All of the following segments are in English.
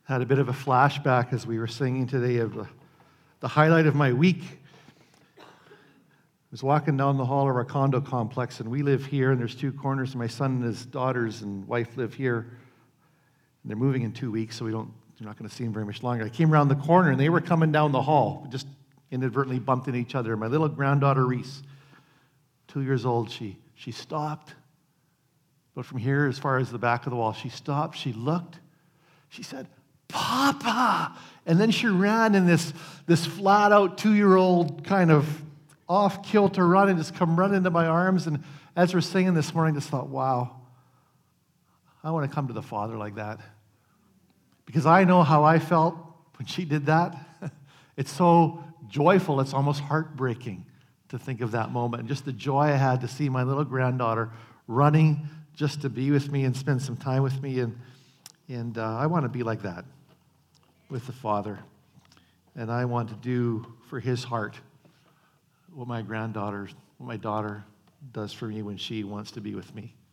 Had a bit of a flashback as we were singing today of the highlight of my week. I was walking down the hall of our condo complex, and we live here, and there's two corners, and my son and his daughters and wife live here. And they're moving in 2 weeks, so you're not going to see them very much longer. I came around the corner, and they were coming down the hall. We just inadvertently bumped into each other. My little granddaughter, Reese, 2 years old, she stopped. But from here, as far as the back of the wall, she stopped, she looked, she said, "Papa!" And then she ran in this flat-out 2-year-old kind of off-kilter run and just come running into my arms. And as we're singing this morning, I just thought, wow, I want to come to the Father like that. Because I know how I felt when she did that. It's so joyful, it's almost heartbreaking to think of that moment. And just the joy I had to see my little granddaughter running just to be with me and spend some time with me. And I want to be like that with the Father. And I want to do for His heart what my daughter does for me when she wants to be with me.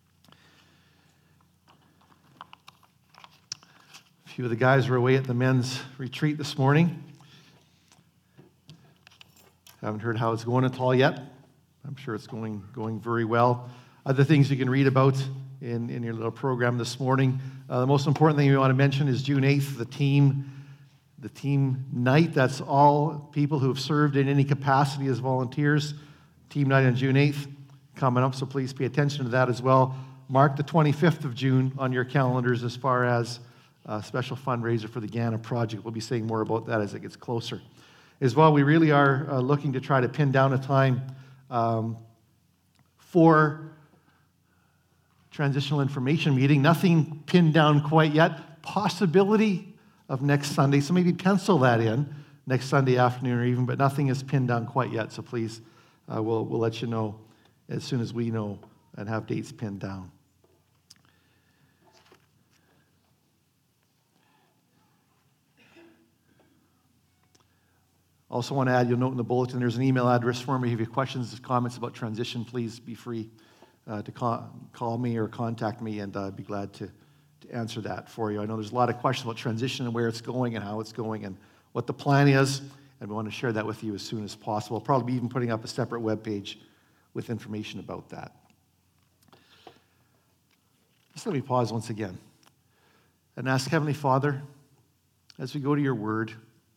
A few of the guys were away at the men's retreat this morning. Haven't heard how it's going at all yet. I'm sure it's going very well. Other things you can read about in your little program this morning. The most important thing we want to mention is June 8th, the team night. That's all people who have served in any capacity as volunteers. Team night on June 8th coming up, so please pay attention to that as well. Mark the 25th of June on your calendars as far as a special fundraiser for the Ghana Project. We'll be saying more about that as it gets closer. As well, we really are looking to try to pin down a time for transitional information meeting. Nothing pinned down quite yet. Possibility of next Sunday. So maybe pencil that in next Sunday afternoon or even, but nothing is pinned down quite yet. So please, we'll let you know as soon as we know and have dates pinned down. Also want to add, you'll note in the bulletin, there's an email address for me. If you have questions, comments about transition, please be free to call me or contact me, and I'd be glad to answer that for you. I know there's a lot of questions about transition and where it's going and how it's going and what the plan is, and we want to share that with you as soon as possible. I'll probably be even putting up a separate webpage with information about that. Just let me pause once again and ask Heavenly Father, as we go to your word,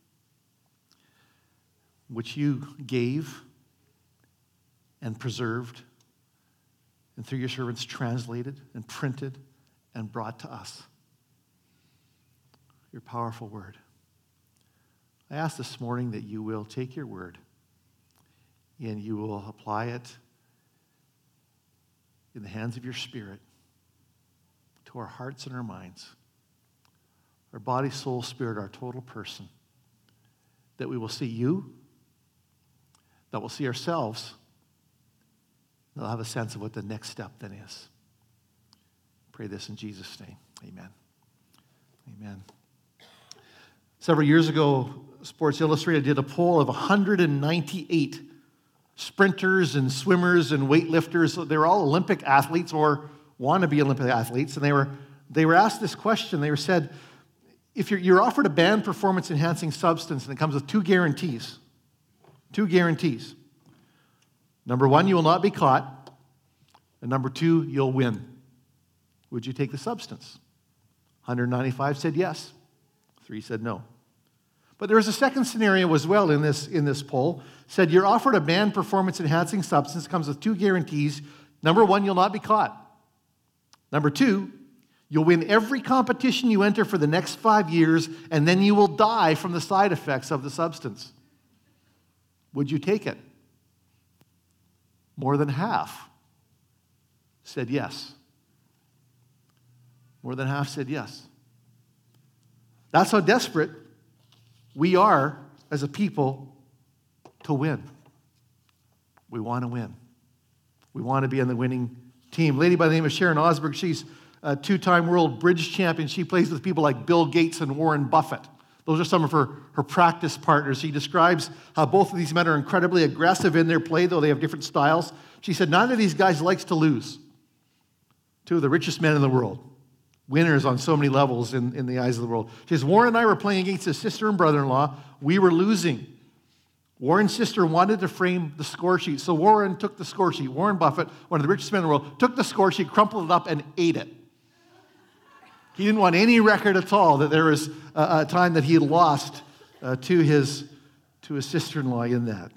which you gave and preserved, and through your servants translated and printed and brought to us. Your powerful word. I ask this morning that you will take your word and you will apply it in the hands of your Spirit to our hearts and our minds, our body, soul, spirit, our total person, that we will see you, that we'll see ourselves, and we'll have a sense of what the next step then is. Pray this in Jesus' name. Amen. Amen. Several years ago, Sports Illustrated did a poll of 198 sprinters and swimmers and weightlifters. They were all Olympic athletes or wannabe Olympic athletes, and they were asked this question. They were said, if you're offered a banned performance-enhancing substance, and it comes with two guarantees. Number one, you will not be caught. And number two, you'll win. Would you take the substance? 195 said yes. 3 said no. But there was a second scenario as well in this poll. Said you're offered a banned performance-enhancing substance, comes with two guarantees. Number one, you'll not be caught. Number two, you'll win every competition you enter for the next 5 years, and then you will die from the side effects of the substance. Would you take it? More than half said yes. More than half said yes. That's how desperate we are as a people to win. We want to win. We want to be on the winning team. A lady by the name of Sharon Osberg, she's a 2-time world bridge champion. She plays with people like Bill Gates and Warren Buffett. Those are some of her practice partners. She describes how both of these men are incredibly aggressive in their play, though they have different styles. She said, none of these guys likes to lose. 2 of the richest men in the world. winners on so many levels in the eyes of the world. She says, Warren and I were playing against his sister and brother-in-law. We were losing. Warren's sister wanted to frame the score sheet, so Warren took the score sheet. Warren Buffett, one of the richest men in the world, took the score sheet, crumpled it up, and ate it. He didn't want any record at all that there was a time that he had lost to his sister-in-law in that.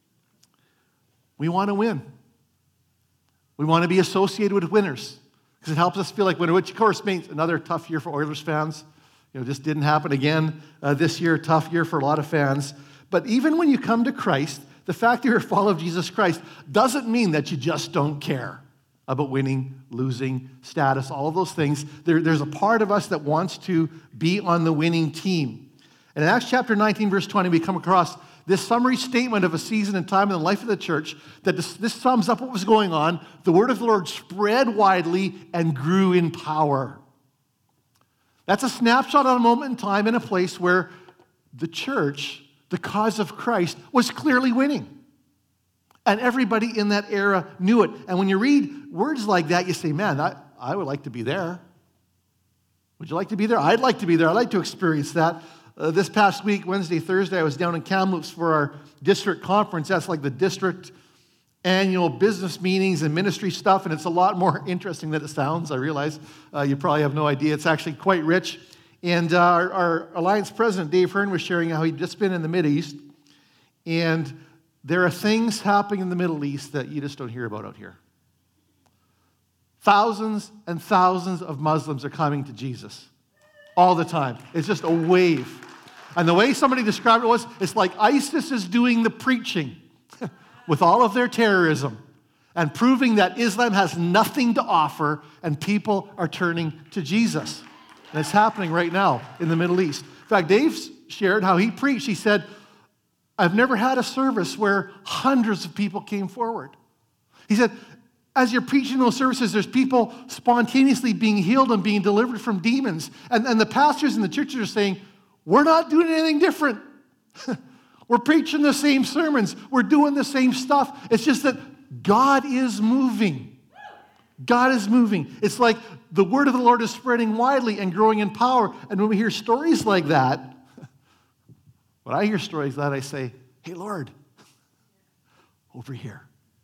We want to win. We want to be associated with winners because it helps us feel like winners, which of course means another tough year for Oilers fans. Just didn't happen again this year. Tough year for a lot of fans. But even when you come to Christ, the fact that you're a follower of Jesus Christ doesn't mean that you just don't care about winning, losing, status, all of those things. There's a part of us that wants to be on the winning team. And in Acts chapter 19, verse 20, we come across this summary statement of a season and time in the life of the church that this sums up what was going on. The word of the Lord spread widely and grew in power. That's a snapshot of a moment in time in a place where the church, the cause of Christ, was clearly winning. And everybody in that era knew it. And when you read words like that, you say, man, I would like to be there. Would you like to be there? I'd like to be there. I'd like to experience that. This past week, Wednesday, Thursday, I was down in Kamloops for our district conference. That's like the district annual business meetings and ministry stuff, and it's a lot more interesting than it sounds. I realize you probably have no idea. It's actually quite rich. And our Alliance president, Dave Hearn, was sharing how he'd just been in the Mideast, and there are things happening in the Middle East that you just don't hear about out here. Thousands and thousands of Muslims are coming to Jesus all the time. It's just a wave. And the way somebody described it was, it's like ISIS is doing the preaching with all of their terrorism and proving that Islam has nothing to offer and people are turning to Jesus. And it's happening right now in the Middle East. In fact, Dave shared how he preached. He said, I've never had a service where hundreds of people came forward. He said, as you're preaching those services, there's people spontaneously being healed and being delivered from demons. And the pastors in the churches are saying, we're not doing anything different. We're preaching the same sermons. We're doing the same stuff. It's just that God is moving. God is moving. It's like the word of the Lord is spreading widely and growing in power. And when we hear stories like that, when I hear stories like that, I say, hey, Lord, over here.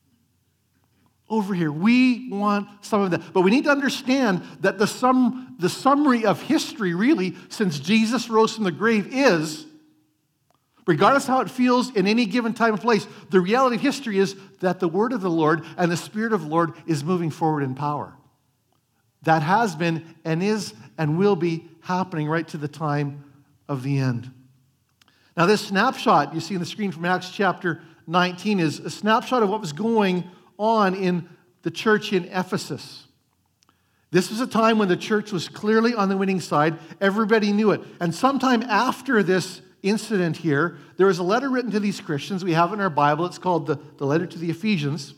Over here. We want some of that. But we need to understand that the summary of history, really, since Jesus rose from the grave is, regardless of how it feels in any given time and place, the reality of history is that the word of the Lord and the Spirit of the Lord is moving forward in power. That has been and is and will be happening right to the time of the end. Now, this snapshot you see on the screen from Acts chapter 19 is a snapshot of what was going on in the church in Ephesus. This was a time when the church was clearly on the winning side. Everybody knew it. And sometime after this incident here, there was a letter written to these Christians. We have it in our Bible. It's called the letter to the Ephesians.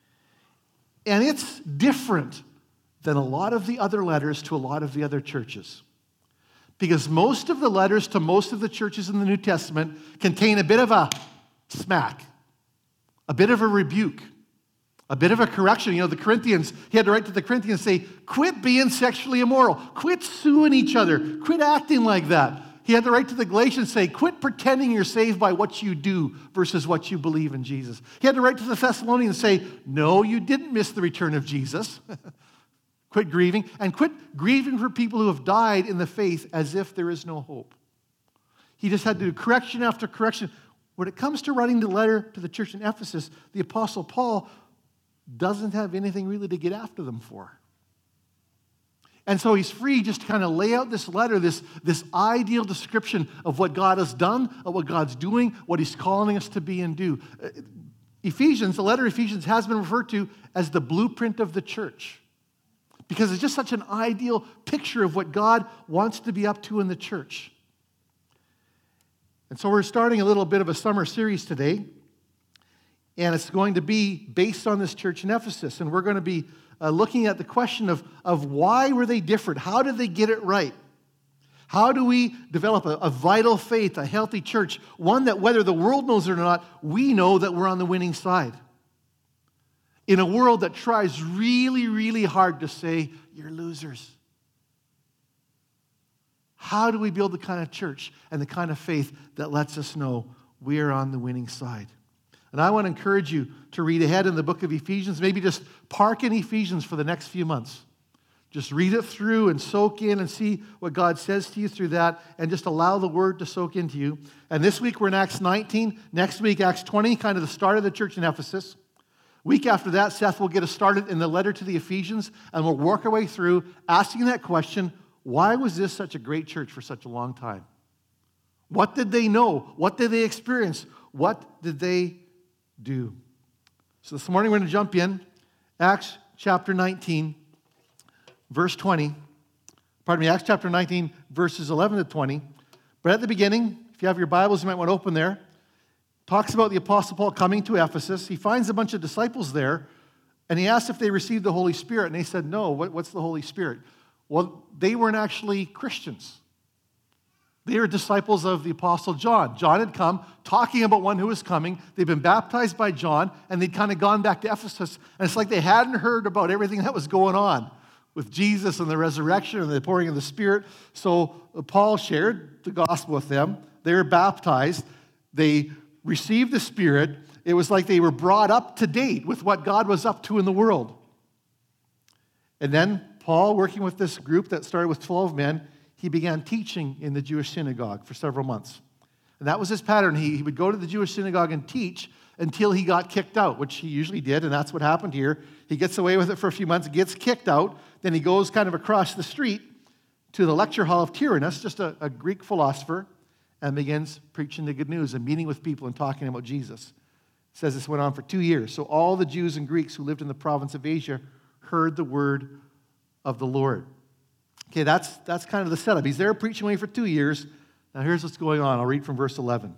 And it's different than a lot of the other letters to a lot of the other churches. Because most of the letters to most of the churches in the New Testament contain a bit of a smack, a bit of a rebuke, a bit of a correction. You know, the Corinthians, he had to write to the Corinthians and say, quit being sexually immoral. Quit suing each other. Quit acting like that. He had to write to the Galatians and say, quit pretending you're saved by what you do versus what you believe in Jesus. He had to write to the Thessalonians and say, no, you didn't miss the return of Jesus. Quit grieving, and quit grieving for people who have died in the faith as if there is no hope. He just had to do correction after correction. When it comes to writing the letter to the church in Ephesus, the Apostle Paul doesn't have anything really to get after them for. And so he's free just to kind of lay out this letter, this ideal description of what God has done, of what God's doing, what he's calling us to be and do. Ephesians, the letter of Ephesians has been referred to as the blueprint of the church because it's just such an ideal picture of what God wants to be up to in the church. And so we're starting a little bit of a summer series today. And it's going to be based on this church in Ephesus. And we're going to be looking at the question of why were they different? How did they get it right? How do we develop a vital faith, a healthy church, one that whether the world knows it or not, we know that we're on the winning side? In a world that tries really, really hard to say, you're losers. How do we build the kind of church and the kind of faith that lets us know we are on the winning side? And I want to encourage you to read ahead in the book of Ephesians. Maybe just park in Ephesians for the next few months. Just read it through and soak in and see what God says to you through that, and just allow the word to soak into you. And this week we're in Acts 19. Next week, Acts 20, kind of the start of the church in Ephesus. Week after that, Seth will get us started in the letter to the Ephesians, and we'll work our way through asking that question, why was this such a great church for such a long time? What did they know? What did they experience? What did they do? So this morning we're going to jump in. Acts chapter 19, verse 20. Acts chapter 19, verses 11 to 20. But at the beginning, if you have your Bibles, you might want to open there. Talks about the Apostle Paul coming to Ephesus. He finds a bunch of disciples there, and he asks if they received the Holy Spirit. And they said, no. What's the Holy Spirit? Well, they weren't actually Christians. They were disciples of the Apostle John. John had come talking about one who was coming. They'd been baptized by John, and they'd kind of gone back to Ephesus. And it's like they hadn't heard about everything that was going on with Jesus and the resurrection and the pouring of the Spirit. So Paul shared the gospel with them. They were baptized. They received the Spirit. It was like they were brought up to date with what God was up to in the world. And then Paul, working with this group that started with 12 men, he began teaching in the Jewish synagogue for several months. And that was his pattern. He would go to the Jewish synagogue and teach until he got kicked out, which he usually did, and that's what happened here. He gets away with it for a few months, gets kicked out, then he goes kind of across the street to the lecture hall of Tyrannus, just a Greek philosopher, and begins preaching the good news and meeting with people and talking about Jesus. It says this went on for 2 years. So all the Jews and Greeks who lived in the province of Asia heard the word of the Lord. Okay, that's kind of the setup. He's there preaching away for 2 years. Now here's what's going on. I'll read from verse 11.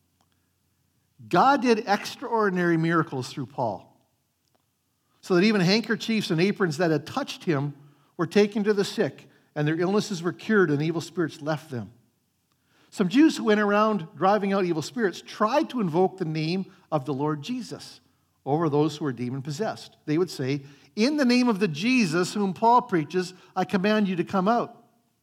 God did extraordinary miracles through Paul, so that even handkerchiefs and aprons that had touched him were taken to the sick, and their illnesses were cured, and evil spirits left them. Some Jews who went around driving out evil spirits tried to invoke the name of the Lord Jesus over those who were demon-possessed. They would say, in the name of the Jesus whom Paul preaches, I command you to come out.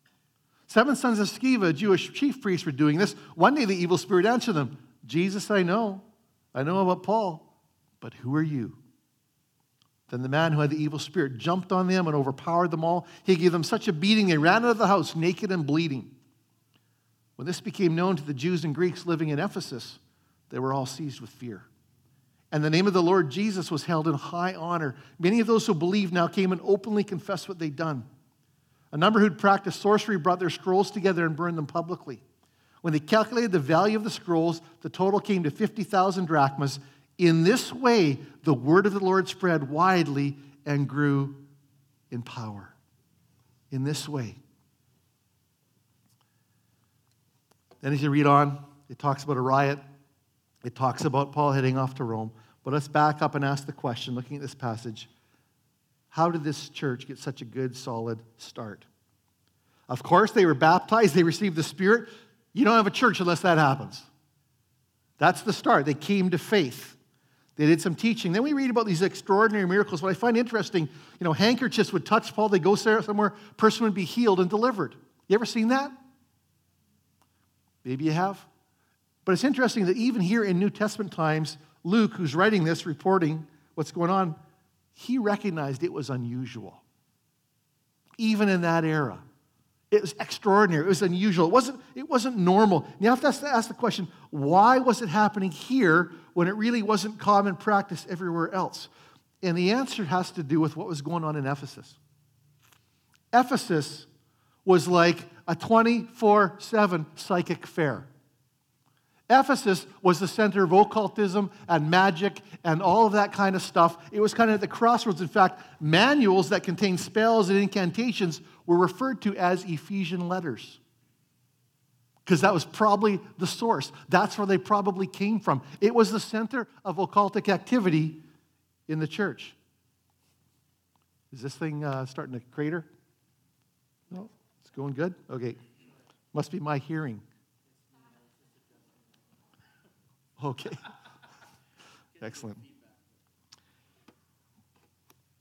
7 sons of Sceva, a Jewish chief priest, were doing this. One day the evil spirit answered them, Jesus I know about Paul, but who are you? Then the man who had the evil spirit jumped on them and overpowered them all. He gave them such a beating they ran out of the house naked and bleeding. When this became known to the Jews and Greeks living in Ephesus, they were all seized with fear. And the name of the Lord Jesus was held in high honor. Many of those who believed now came and openly confessed what they'd done. A number who'd practiced sorcery brought their scrolls together and burned them publicly. When they calculated the value of the scrolls, the total came to 50,000 drachmas. In this way, the word of the Lord spread widely and grew in power. In this way. Then as you read on, it talks about a riot. It talks about Paul heading off to Rome. But let's back up and ask the question, looking at this passage, how did this church get such a good, solid start? Of course, they were baptized. They received the Spirit. You don't have a church unless that happens. That's the start. They came to faith. They did some teaching. Then we read about these extraordinary miracles. What I find interesting, handkerchiefs would touch Paul. They go somewhere, person would be healed and delivered. You ever seen that? Maybe you have. But it's interesting that even here in New Testament times, Luke, who's writing this, reporting what's going on, he recognized it was unusual. Even in that era. It was extraordinary. It was unusual. It wasn't normal. And you have to ask the question, why was it happening here when it really wasn't common practice everywhere else? And the answer has to do with what was going on in Ephesus. Ephesus was like a 24/7 psychic fair. Ephesus was the center of occultism and magic and all of that kind of stuff. It was kind of at the crossroads. In fact, manuals that contained spells and incantations were referred to as Ephesian letters, because that was probably the source. That's where they probably came from. It was the center of occultic activity in the church. Is this thing starting to crater? No, it's going good? Okay. Must be my hearing. Okay. Excellent.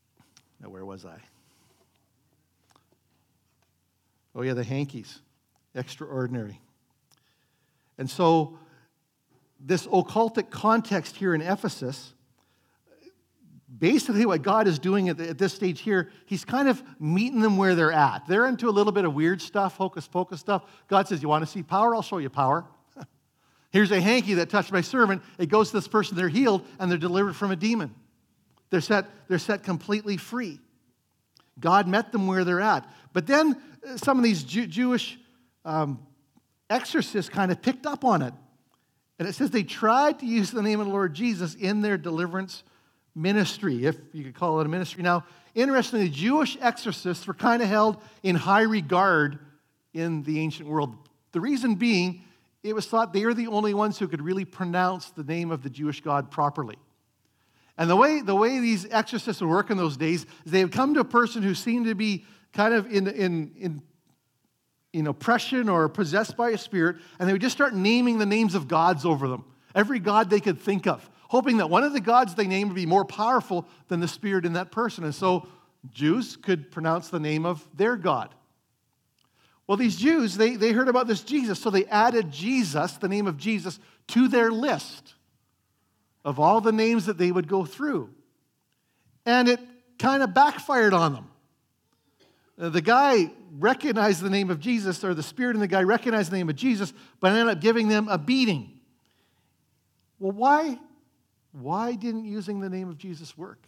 Now, where was I? Oh, yeah, the hankies. Extraordinary. And so, this occultic context here in Ephesus, basically what God is doing at this stage here, he's kind of meeting them where they're at. They're into a little bit of weird stuff, hocus pocus stuff. God says, you want to see power? I'll show you power. Here's a hanky that touched my servant. It goes to this person, they're healed, and they're delivered from a demon. They're set completely free. God met them where they're at. But then some of these Jewish exorcists kind of picked up on it. And it says they tried to use the name of the Lord Jesus in their deliverance ministry, if you could call it a ministry. Now, interestingly, Jewish exorcists were kind of held in high regard in the ancient world. The reason being, it was thought they were the only ones who could really pronounce the name of the Jewish God properly. And the way these exorcists would work in those days is they would come to a person who seemed to be kind of in oppression or possessed by a spirit, and they would just start naming the names of gods over them. Every god they could think of, hoping that one of the gods they named would be more powerful than the spirit in that person. And so Jews could pronounce the name of their god. Well, these Jews, they heard about this Jesus, so they added Jesus, the name of Jesus, to their list of all the names that they would go through. And it kind of backfired on them. The guy recognized the name of Jesus, or the spirit in the guy recognized the name of Jesus, but ended up giving them a beating. Well, why didn't using the name of Jesus work?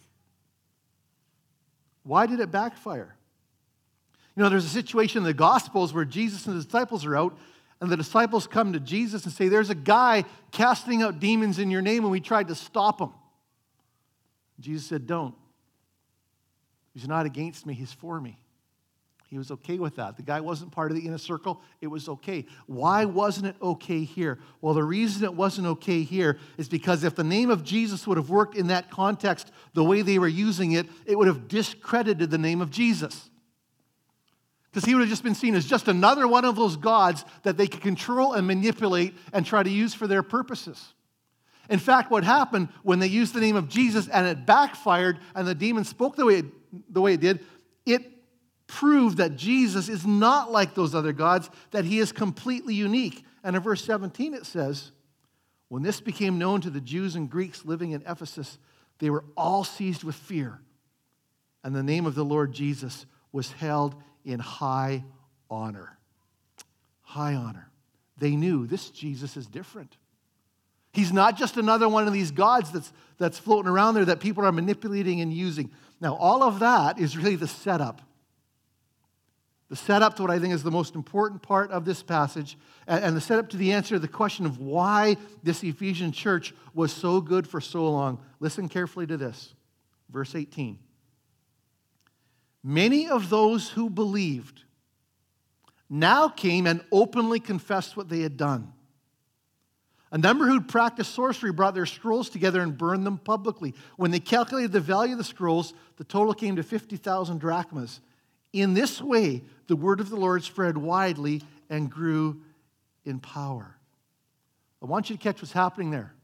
Why did it backfire? There's a situation in the Gospels where Jesus and the disciples are out, and the disciples come to Jesus and say, there's a guy casting out demons in your name, and we tried to stop him. Jesus said, don't. He's not against me, he's for me. He was okay with that. The guy wasn't part of the inner circle. It was okay. Why wasn't it okay here? Well, the reason it wasn't okay here is because if the name of Jesus would have worked in that context the way they were using it, it would have discredited the name of Jesus. Because he would have just been seen as just another one of those gods that they could control and manipulate and try to use for their purposes. In fact, what happened when they used the name of Jesus and it backfired and the demon spoke the way it did, it proved that Jesus is not like those other gods, that he is completely unique. And in verse 17 it says, when this became known to the Jews and Greeks living in Ephesus, they were all seized with fear. And the name of the Lord Jesus was held in high honor. High honor. They knew this Jesus is different. He's not just another one of these gods that's floating around there that people are manipulating and using. Now, all of that is really the setup. The setup to what I think is the most important part of this passage, and the setup to the answer to the question of why this Ephesian church was so good for so long. Listen carefully to this. Verse 18. Many of those who believed now came and openly confessed what they had done. A number who'd practiced sorcery brought their scrolls together and burned them publicly. When they calculated the value of the scrolls, the total came to 50,000 drachmas. In this way, the word of the Lord spread widely and grew in power. I want you to catch what's happening there.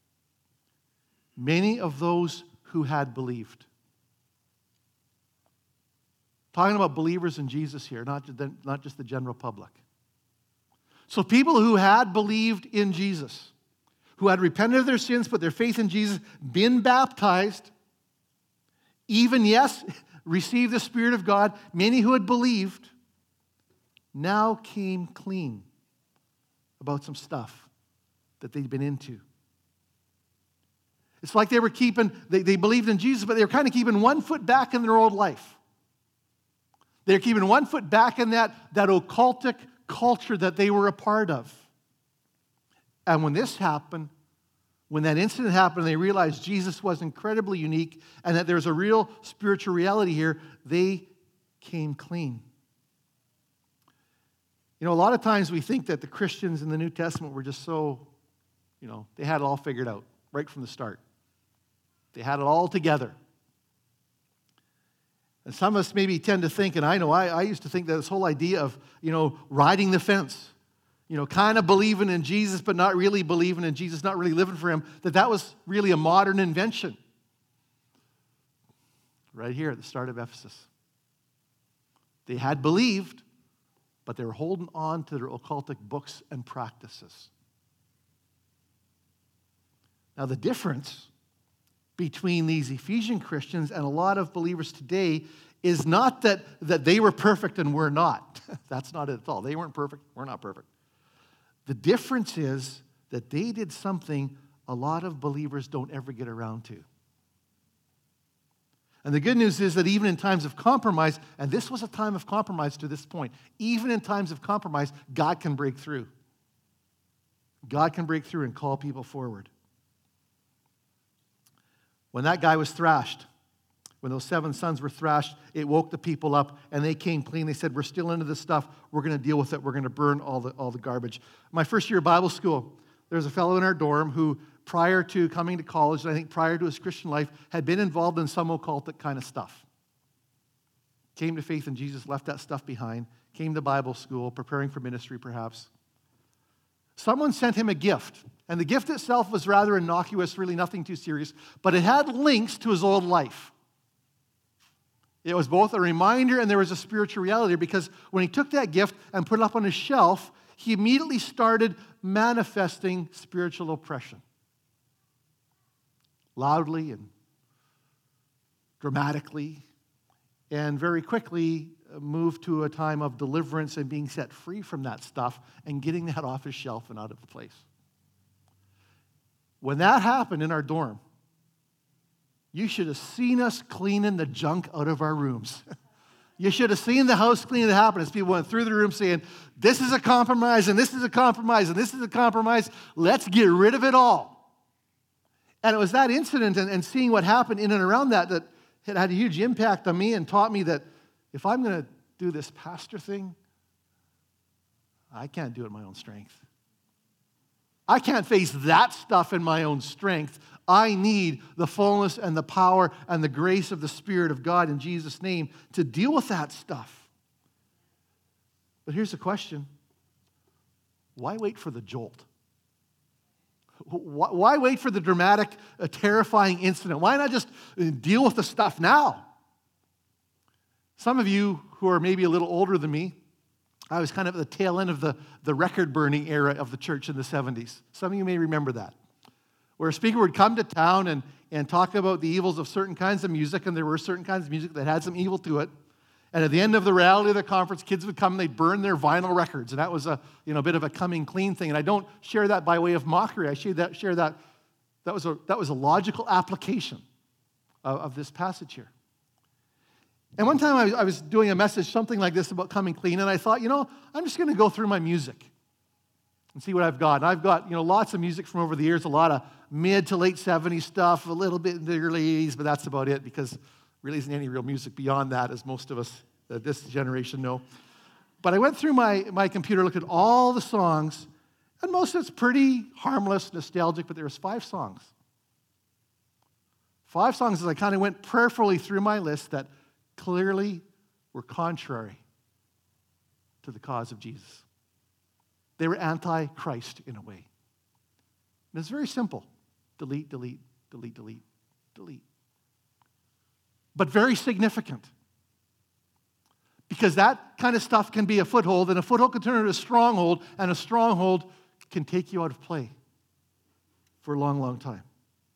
Many of those who had believed. Talking about believers in Jesus here, not just the general public. So people who had believed in Jesus, who had repented of their sins, put their faith in Jesus, been baptized, even, yes, received the Spirit of God, many who had believed, now came clean about some stuff that they'd been into. It's like they were they believed in Jesus, but they were kind of keeping one foot back in their old life. They're keeping one foot back in that occultic culture that they were a part of. And when this happened, when that incident happened, they realized Jesus was incredibly unique and that there's a real spiritual reality here. They came clean. A lot of times we think that the Christians in the New Testament were just so, they had it all figured out right from the start. They had it all together. And some of us maybe tend to think, and I know I used to think that this whole idea of, riding the fence, kind of believing in Jesus, but not really believing in Jesus, not really living for him, that was really a modern invention. Right here at the start of Ephesus. They had believed, but they were holding on to their occultic books and practices. Now, the difference between these Ephesian Christians and a lot of believers today is not that they were perfect and we're not. That's not it at all. They weren't perfect. We're not perfect. The difference is that they did something a lot of believers don't ever get around to. And the good news is that even in times of compromise, and this was a time of compromise to this point, even in times of compromise, God can break through. God can break through and call people forward. When that guy was thrashed, when those 7 sons were thrashed, it woke the people up, and they came clean. They said, we're still into this stuff. We're going to deal with it. We're going to burn all the garbage. My first year of Bible school, there was a fellow in our dorm who, prior to coming to college, and I think prior to his Christian life, had been involved in some occultic kind of stuff. Came to faith in Jesus, left that stuff behind, came to Bible school, preparing for ministry perhaps. Someone sent him a gift, and the gift itself was rather innocuous, really nothing too serious, but it had links to his old life. It was both a reminder and there was a spiritual reality, because when he took that gift and put it up on his shelf, he immediately started manifesting spiritual oppression. Loudly and dramatically, and very quickly moved to a time of deliverance and being set free from that stuff and getting that off his shelf and out of the place. When that happened in our dorm, you should have seen us cleaning the junk out of our rooms. You should have seen the house cleaning that happened as people went through the room saying, this is a compromise, and this is a compromise, and this is a compromise. Let's get rid of it all. And it was that incident and seeing what happened in and around that it had a huge impact on me and taught me that if I'm going to do this pastor thing, I can't do it in my own strength. I can't face that stuff in my own strength. I need the fullness and the power and the grace of the Spirit of God in Jesus' name to deal with that stuff. But here's the question. Why wait for the jolt? Why wait for the dramatic, terrifying incident? Why not just deal with the stuff now? Some of you who are maybe a little older than me, I was kind of at the tail end of the record-burning era of the church in the 70s. Some of you may remember that, where a speaker would come to town and talk about the evils of certain kinds of music, and there were certain kinds of music that had some evil to it. And at the end of the reality of the conference, kids would come and they'd burn their vinyl records. And that was a bit of a coming clean thing. And I don't share that by way of mockery. I share that was a logical application of this passage here. And one time I was doing a message, something like this about coming clean, and I thought, I'm just going to go through my music and see what I've got. And I've got, lots of music from over the years, a lot of mid to late 70s stuff, a little bit in the early 80s, but that's about it, because really isn't any real music beyond that, as most of us this generation know. But I went through my computer, looked at all the songs, and most of it's pretty harmless, nostalgic, but there was 5 songs. 5 songs as I kind of went prayerfully through my list that clearly were contrary to the cause of Jesus. They were anti-Christ in a way. And it's very simple. Delete, delete, delete, delete, delete. But very significant. Because that kind of stuff can be a foothold, and a foothold can turn into a stronghold, and a stronghold can take you out of play for a long, long time.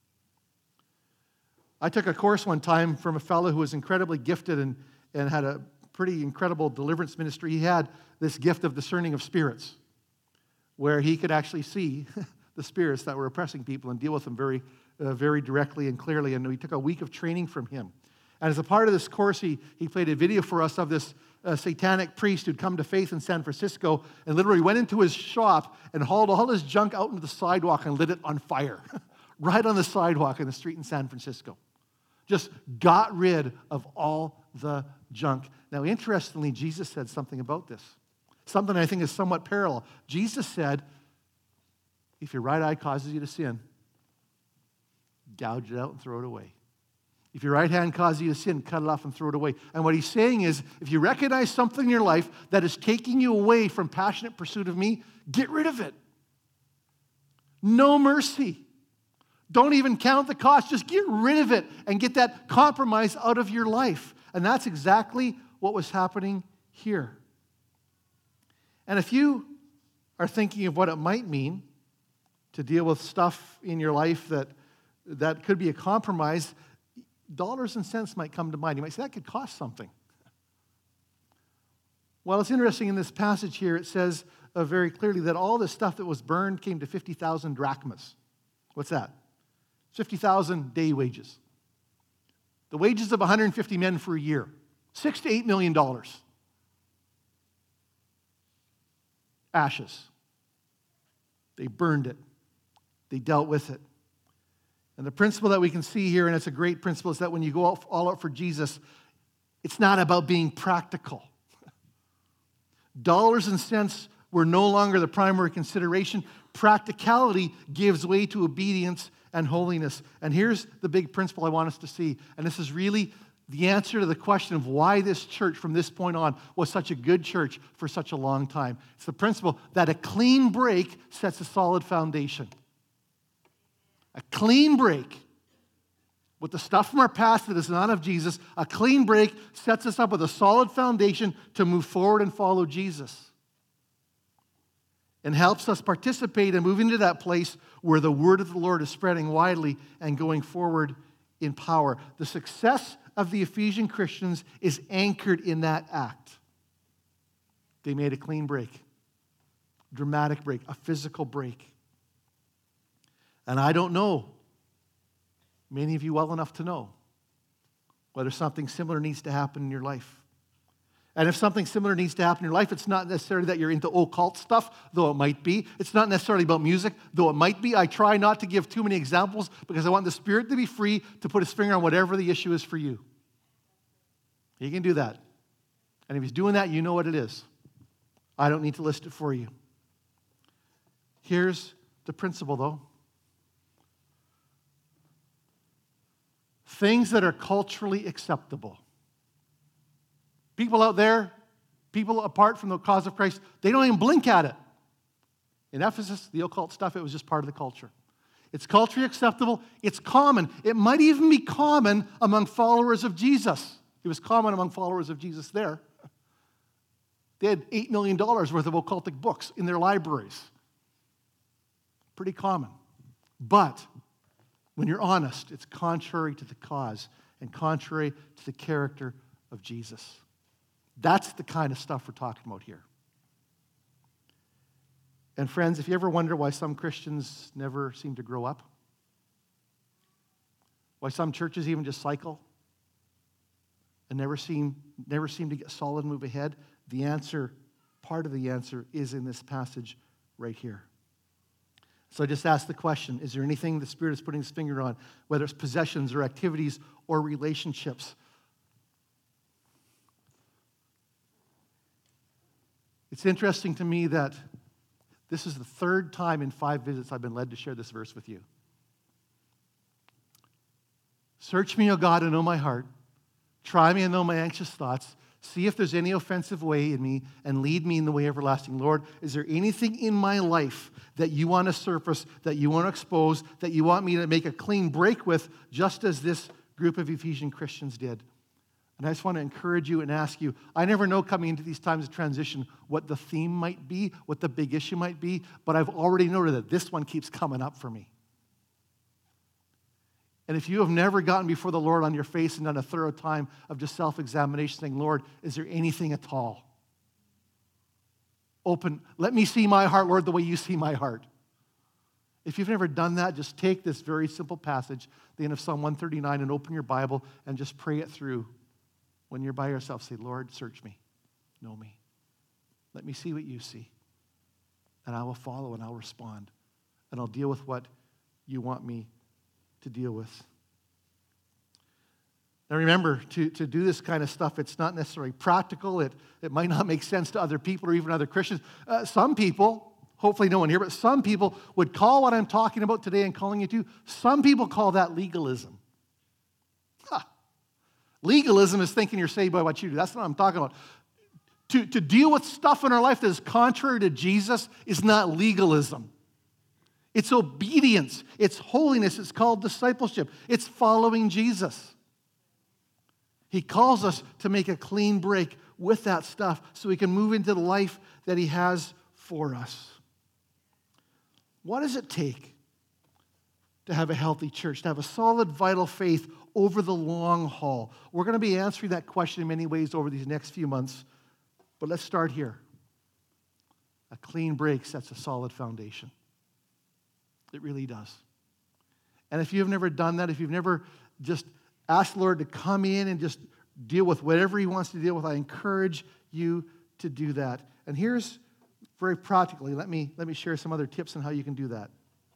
I took a course one time from a fellow who was incredibly gifted and had a pretty incredible deliverance ministry. He had this gift of discerning of spirits, where he could actually see the spirits that were oppressing people and deal with them very, very directly and clearly. And we took a week of training from him. And as a part of this course, he played a video for us of this satanic priest who'd come to faith in San Francisco and literally went into his shop and hauled all his junk out into the sidewalk and lit it on fire right on the sidewalk in the street in San Francisco. Just got rid of all the junk. Now, interestingly, Jesus said something about this. Something I think is somewhat parallel. Jesus said, if your right eye causes you to sin, gouge it out and throw it away. If your right hand causes you to sin, cut it off and throw it away. And what he's saying is, if you recognize something in your life that is taking you away from passionate pursuit of me, get rid of it. No mercy. Don't even count the cost. Just get rid of it and get that compromise out of your life. And that's exactly what was happening here. And if you are thinking of what it might mean to deal with stuff in your life that could be a compromise, dollars and cents might come to mind. You might say, that could cost something. Well, it's interesting in this passage here, it says very clearly that all the stuff that was burned came to 50,000 drachmas. What's that? 50,000 day wages. The wages of 150 men for a year. $6 to $8 million. Ashes. They burned it. They dealt with it. And the principle that we can see here, and it's a great principle, is that when you go all out for Jesus, it's not about being practical. Dollars and cents were no longer the primary consideration. Practicality gives way to obedience and holiness. And here's the big principle I want us to see, and this is really the answer to the question of why this church from this point on was such a good church for such a long time. It's the principle that a clean break sets a solid foundation. A clean break with the stuff from our past that is not of Jesus, a clean break sets us up with a solid foundation to move forward and follow Jesus. And helps us participate and move into that place where the word of the Lord is spreading widely and going forward in power. The success of the Ephesian Christians is anchored in that act. They made a clean break, dramatic break, a physical break. And I don't know many of you well enough to know whether something similar needs to happen in your life. And if something similar needs to happen in your life, it's not necessarily that you're into occult stuff, though it might be. It's not necessarily about music, though it might be. I try not to give too many examples because I want the Spirit to be free to put his finger on whatever the issue is for you. He can do that. And if he's doing that, you know what it is. I don't need to list it for you. Here's the principle, though. Things that are culturally acceptable. People out there, people apart from the cause of Christ, they don't even blink at it. In Ephesus, the occult stuff, it was just part of the culture. It's culturally acceptable. It's common. It might even be common among followers of Jesus. It was common among followers of Jesus there. They had $8 million worth of occultic books in their libraries. Pretty common. But when you're honest, it's contrary to the cause and contrary to the character of Jesus. That's the kind of stuff we're talking about here. And friends, if you ever wonder why some Christians never seem to grow up, why some churches even just cycle and never seem to get solid and move ahead, the answer, part of the answer, is in this passage right here. So I just asked the question, is there anything the Spirit is putting his finger on, whether it's possessions or activities or relationships? It's interesting to me that this is the third time in 5 visits I've been led to share this verse with you. Search me, O God, and know my heart. Try me and know my anxious thoughts. See if there's any offensive way in me and lead me in the way everlasting. Lord, is there anything in my life that you want to surface, that you want to expose, that you want me to make a clean break with, just as this group of Ephesian Christians did? And I just want to encourage you and ask you, I never know coming into these times of transition what the theme might be, what the big issue might be, but I've already noted that this one keeps coming up for me. And if you have never gotten before the Lord on your face and done a thorough time of just self-examination, saying, Lord, is there anything at all? Open, let me see my heart, Lord, the way you see my heart. If you've never done that, just take this very simple passage, the end of Psalm 139, and open your Bible and just pray it through. When you're by yourself, say, Lord, search me, know me. Let me see what you see. And I will follow and I'll respond. And I'll deal with what you want me to deal with. Now remember, to do this kind of stuff, it's not necessarily practical. It might not make sense to other people or even other Christians. Some people, hopefully no one here, but some people would call what I'm talking about today and calling you to, some people call that legalism. Legalism is thinking you're saved by what you do. That's what I'm talking about. To deal with stuff in our life that is contrary to Jesus is not legalism. It's obedience. It's holiness. It's called discipleship. It's following Jesus. He calls us to make a clean break with that stuff so we can move into the life that he has for us. What does it take to have a healthy church, to have a solid, vital faith over the long haul? We're going to be answering that question in many ways over these next few months, but let's start here. A clean break sets a solid foundation. It really does. And if you've never done that, if you've never just asked the Lord to come in and just deal with whatever he wants to deal with, I encourage you to do that. And here's, very practically, let me share some other tips on how you can do that.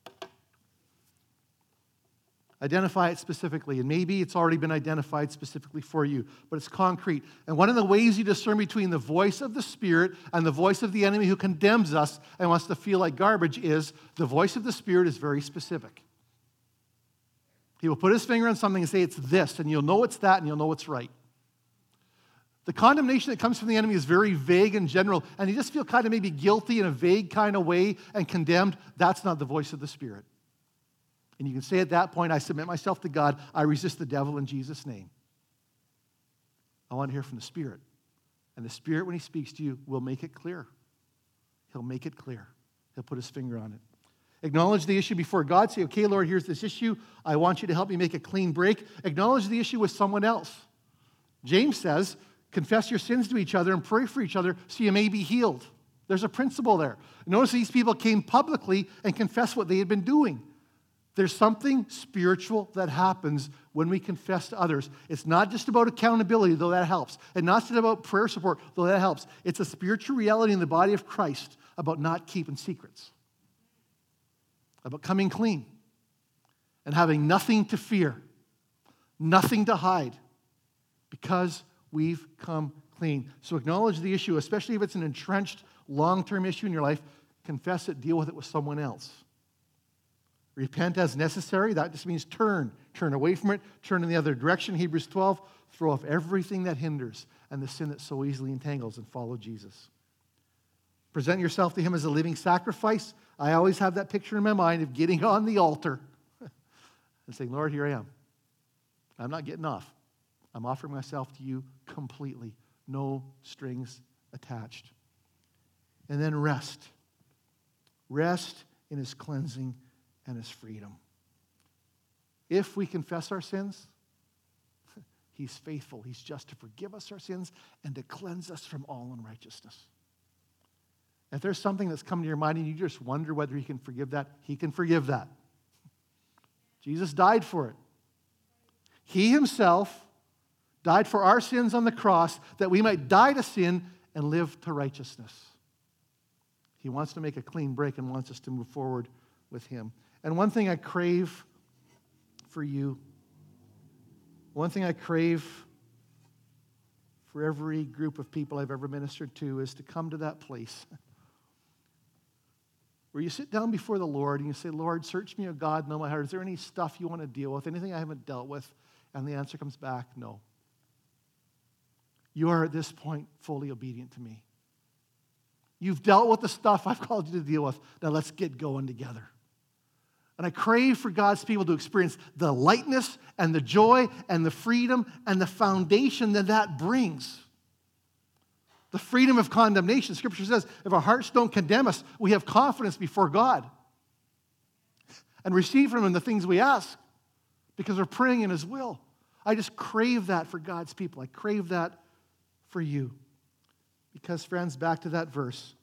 Identify it specifically, and maybe it's already been identified specifically for you, but it's concrete. And one of the ways you discern between the voice of the Spirit and the voice of the enemy who condemns us and wants to feel like garbage is the voice of the Spirit is very specific. He will put his finger on something and say, it's this, and you'll know it's that, and you'll know it's right. The condemnation that comes from the enemy is very vague and general, and you just feel kind of maybe guilty in a vague kind of way and condemned. That's not the voice of the Spirit. And you can say at that point, I submit myself to God. I resist the devil in Jesus' name. I want to hear from the Spirit. And the Spirit, when he speaks to you, will make it clear. He'll make it clear. He'll put his finger on it. Acknowledge the issue before God. Say, okay, Lord, here's this issue. I want you to help me make a clean break. Acknowledge the issue with someone else. James says, confess your sins to each other and pray for each other so you may be healed. There's a principle there. Notice these people came publicly and confessed what they had been doing. There's something spiritual that happens when we confess to others. It's not just about accountability, though that helps. And not just about prayer support, though that helps. It's a spiritual reality in the body of Christ about not keeping secrets, about coming clean and having nothing to fear, nothing to hide, because we've come clean. So acknowledge the issue, especially if it's an entrenched, long-term issue in your life. Confess it, deal with it with someone else. Repent as necessary. That just means turn away from it, turn in the other direction. Hebrews 12, throw off everything that hinders and the sin that so easily entangles and follow Jesus. Present yourself to him as a living sacrifice. I always have that picture in my mind of getting on the altar and saying, Lord, here I am. I'm not getting off. I'm offering myself to you completely. No strings attached. And then rest. Rest in his cleansing and his freedom. If we confess our sins, he's faithful. He's just to forgive us our sins and to cleanse us from all unrighteousness. If there's something that's come to your mind and you just wonder whether he can forgive that, he can forgive that. Jesus died for it. He himself died for our sins on the cross that we might die to sin and live to righteousness. He wants to make a clean break and wants us to move forward with him. And one thing I crave for you, one thing I crave for every group of people I've ever ministered to is to come to that place where you sit down before the Lord and you say, Lord, search me, O God, know my heart. Is there any stuff you want to deal with, anything I haven't dealt with? And the answer comes back, no. You are at this point fully obedient to me. You've dealt with the stuff I've called you to deal with. Now let's get going together. And I crave for God's people to experience the lightness and the joy and the freedom and the foundation that that brings. The freedom of condemnation. Scripture says, if our hearts don't condemn us, we have confidence before God and receive from him the things we ask because we're praying in his will. I just crave that for God's people. I crave that for you. Because, friends, back to that verse,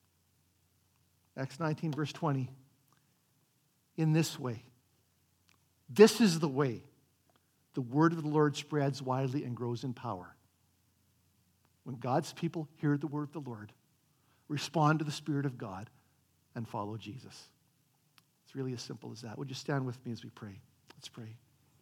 Acts 19, verse 20. In this way, this is the way the word of the Lord spreads widely and grows in power. When God's people hear the word of the Lord, respond to the Spirit of God, and follow Jesus. It's really as simple as that. Would you stand with me as we pray? Let's pray.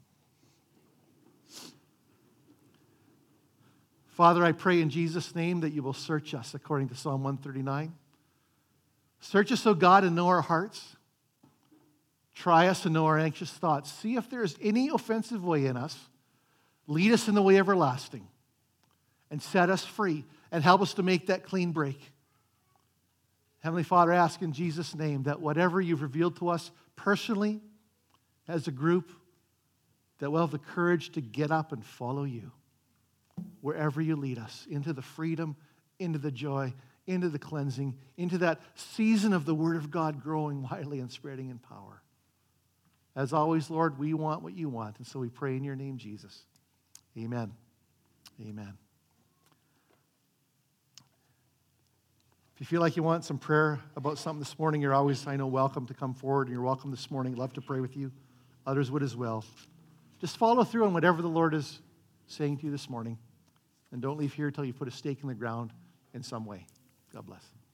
Father, I pray in Jesus' name that you will search us according to Psalm 139. Search us, O God, and know our hearts. Try us and know our anxious thoughts. See if there is any offensive way in us. Lead us in the way everlasting. And set us free. And help us to make that clean break. Heavenly Father, I ask in Jesus' name that whatever you've revealed to us personally, as a group, that we'll have the courage to get up and follow you. wherever you lead us, into the freedom, into the joy, into the cleansing, into that season of the Word of God growing widely and spreading in power. As always, Lord, we want what you want, and so we pray in your name, Jesus. Amen. Amen. If you feel like you want some prayer about something this morning, you're always, I know, welcome to come forward, and you're welcome this morning. Love to pray with you. Others would as well. Just follow through on whatever the Lord is saying to you this morning, and don't leave here until you put a stake in the ground in some way. God bless.